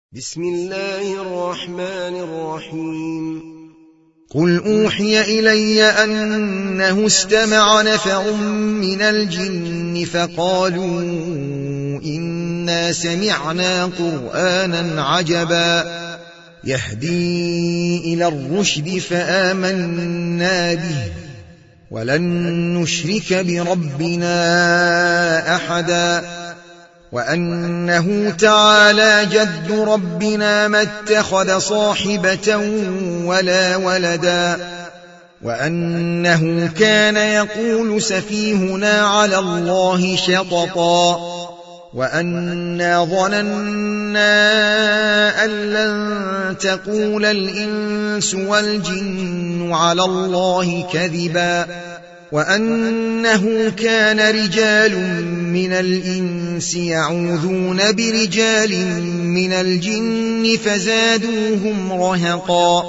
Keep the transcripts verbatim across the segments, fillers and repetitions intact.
بسم الله الرحمن الرحيم قل أوحي إلي أنه استمع نفر من الجن فقالوا إنا سمعنا قرآنا عجبا يهدي إلى الرشد فآمنا به ولن نشرك بربنا أحدا وأنه تعالى جد ربنا ما اتخذ صاحبة ولا ولدا وأنه كان يقول سفيهنا على الله شططا وأنا ظننا أن لن تقول الإنس والجن على الله كذبا وأنه كان رجال من الإنس يعوذون برجال من الجن فزادوهم رهقا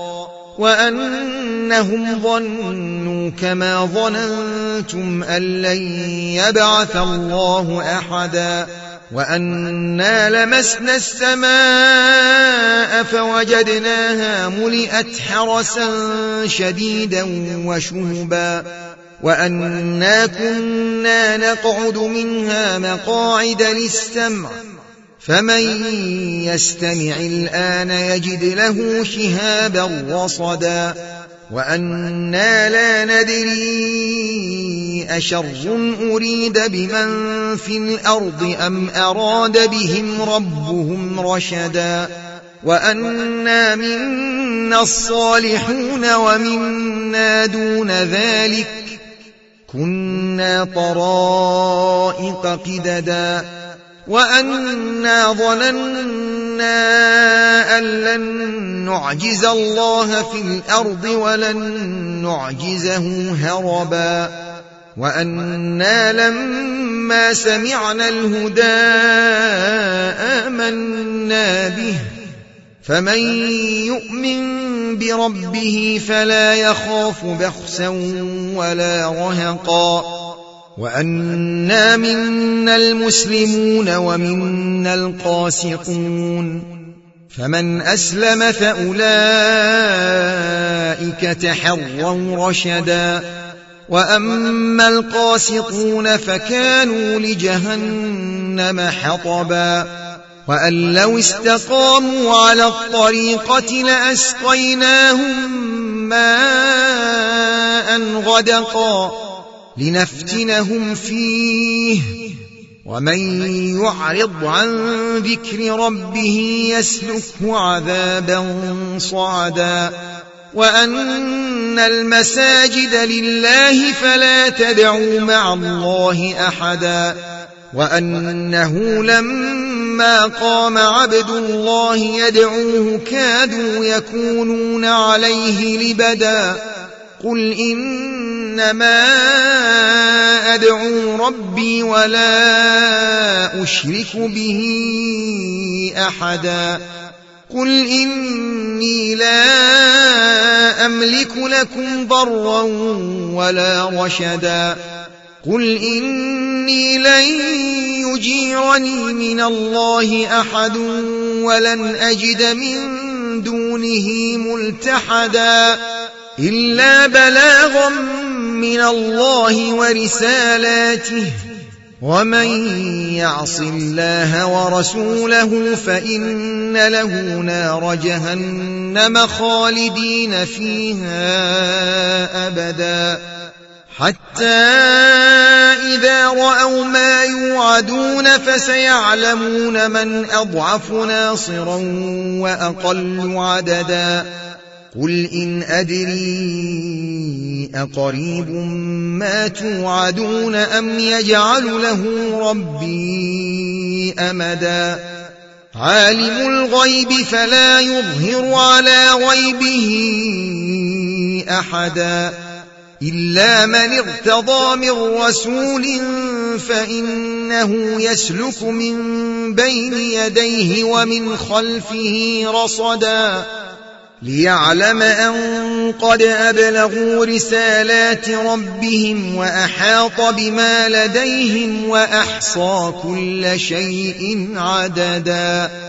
وأنهم ظنوا كما ظننتم أن لن يبعث الله أحدا وأنا لمسنا السماء فوجدناها ملئت حرسا شديدا وشهبا وأنا كنا نقعد منها مقاعد للسمع فمن يستمع الآن يجد له شهابا رصدا وأنا لا ندري أشر أريد بمن في الأرض أم أراد بهم ربهم رشدا وأنا منا الصالحون ومنا دون ذلك كنا طرائق قددا وأنا ظننا أن لن نعجز الله في الأرض ولن نعجزه هربا وأنا لما سمعنا الهدى آمنا به فمن يؤمن بربه فلا يخاف بخسا ولا رهقا وأنا منا المسلمون ومنا القاسطون فمن أسلم فأولئك تحروا رشدا وأما القاسطون فكانوا لجهنم حطبا وأن لو استقاموا على الطريقة لأسقيناهم ماء غدقا لنفتنهم فيه ومن يعرض عن ذكر ربه يسلكه عذابا صعدا وأن المساجد لله فلا تدعوا مع الله أحدا وأنه لما قام عبد الله يدعوه كادوا يكونون عليه لبدا قل إنما أدعو ربي ولا أشرك به أحدا قل إني لا أملك لكم ضرا ولا رشدا قل إني لن يجيرني من الله أحد ولن أجد من دونه ملتحدا إلا بلاغا من الله ورسالاته ومن يعص الله ورسوله فإن له نار جهنم خالدين فيها أبدا حتى إذا رأوا ما يوعدون فسيعلمون من أضعف ناصرا وأقل عددا قل إن أدري أقريب ما توعدون أم يجعل له ربي أمدا عالم الغيب فلا يظهر على غيبه أحدا إلا من ارتضى من رسول فإنه يسلك من بين يديه ومن خلفه رصدا ليعلم أن قد أبلغوا رسالات ربهم وأحاط بما لديهم وأحصى كل شيء عددا.